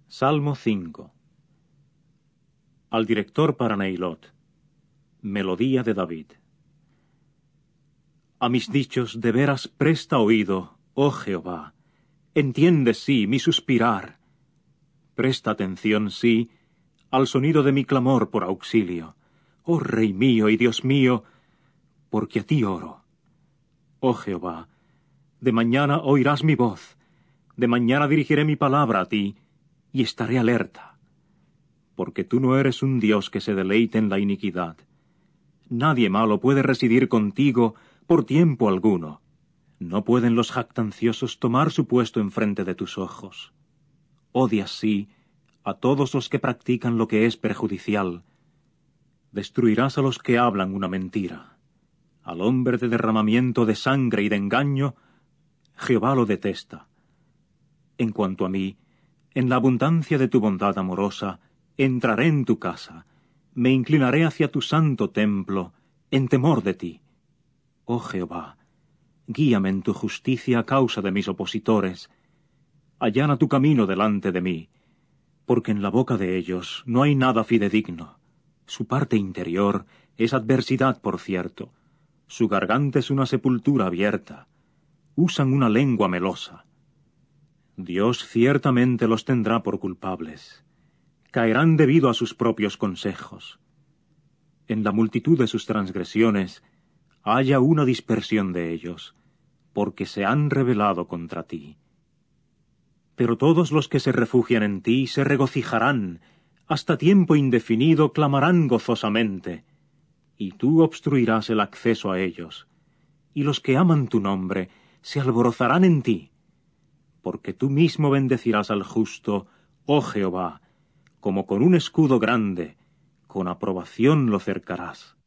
Salmo 5. Al director para Neilot. Melodía de David. A mis dichos de veras presta oído, oh Jehová. Entiende, sí, mi suspirar. Presta atención, sí, al sonido de mi clamor por auxilio. Oh Rey mío y Dios mío, porque a ti oro. Oh Jehová, de mañana oirás mi voz, de mañana dirigiré mi palabra a ti, y estaré alerta. Porque tú no eres un Dios que se deleite en la iniquidad. Nadie malo puede residir contigo por tiempo alguno. No pueden los jactanciosos tomar su puesto enfrente de tus ojos. Odias, sí, a todos los que practican lo que es perjudicial. Destruirás a los que hablan una mentira. Al hombre de derramamiento de sangre y de engaño, Jehová lo detesta. En cuanto a mí, en la abundancia de tu bondad amorosa, entraré en tu casa, me inclinaré hacia tu santo templo, en temor de ti. Oh Jehová, guíame en tu justicia a causa de mis opositores. Allana tu camino delante de mí, porque en la boca de ellos no hay nada fidedigno. Su parte interior es adversidad, por cierto. Su garganta es una sepultura abierta. Usan una lengua melosa. Dios ciertamente los tendrá por culpables. Caerán debido a sus propios consejos. En la multitud de sus transgresiones haya una dispersión de ellos, porque se han rebelado contra ti. Pero todos los que se refugian en ti se regocijarán, hasta tiempo indefinido clamarán gozosamente, y tú obstruirás el acceso a ellos, y los que aman tu nombre se alborozarán en ti, porque tú mismo bendecirás al justo, oh Jehová, como con un escudo grande, con aprobación lo cercarás.